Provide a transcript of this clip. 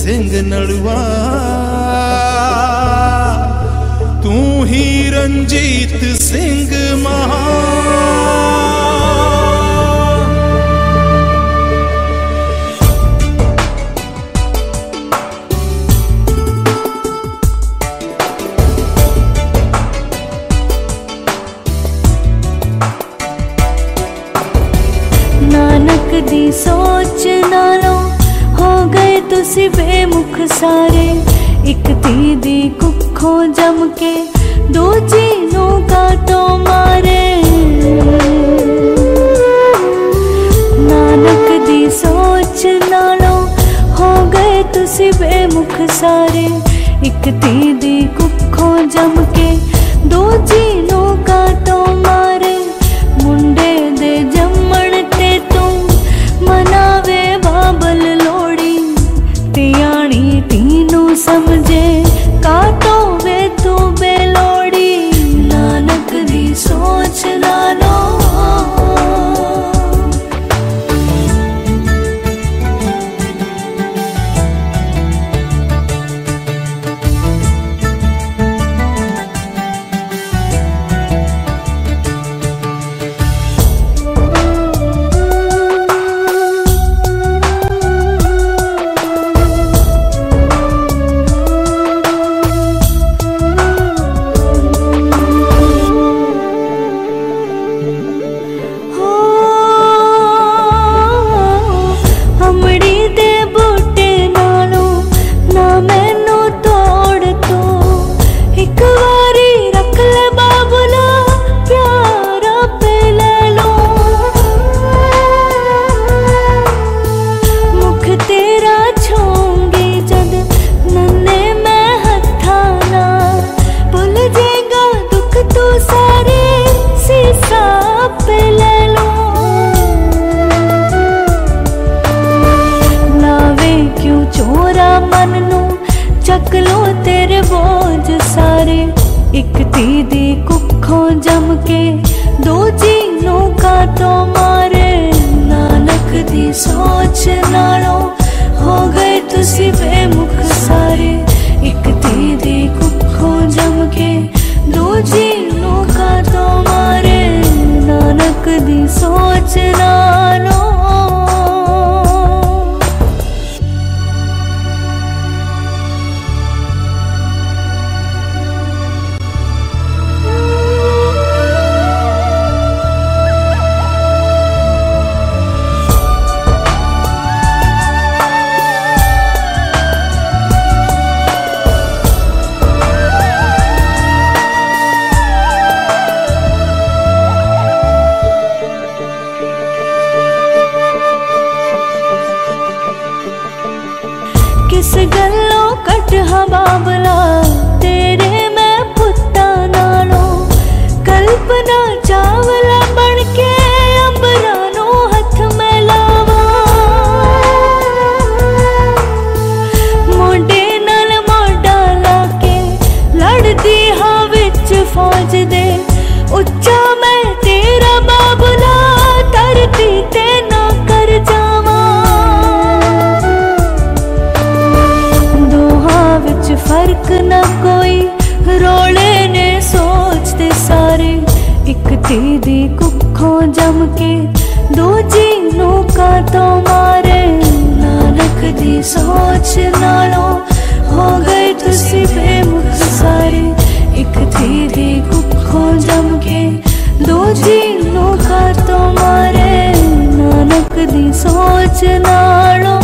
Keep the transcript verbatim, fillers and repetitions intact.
सिंह नलवा, तू ही रंजीत सिंह महान। नानक दी सोच नालों हो गए तुसी बेमुख सारे, एक धी दी कुखों जम के दूजी नू काटों मारे। नानक दी सोच नालों हो गए तुसी बेमुख सारे, एक धी दी कुखों जम के दूजी नू काटों मारे। मुंडे दे जम्मण ते तू मनावे बाबल लोड़ी, तियाणी तीनू समझे काटो वे तू बेलोड़ी। नानक दी सोच नालो चक लो तेरे बोझ सारे, एक धी दी कुखों जम के दूजी नू काटों मारे। नानक दी सोच नालों हो गए तुसी बेमुख सारे, एक धी दी कुखों जम के दूजी नू काटों मारे। नानक दी सोच नालों किस गल्लों कटहा बाबला तेरे मैं पुत्ता नालों, कल्पना चावला बन के अंबरा नू हथ में लावा। मोढे नाल मोढा लाके लड़दी हां विच फौज दे, उच्चा मैं तेरा बाबला धरती ते ना कर जावा। फर्क न कोई रोले ने सोचते सारे, एक धी दी कुखों जम के दूजी नू काटों मारे। नानक दी सोच नालों हो गए तुसी बेमुख सारे, एक धी दी कुखों जम के दूजी नू काटों मारे। नानक दी सोच नालों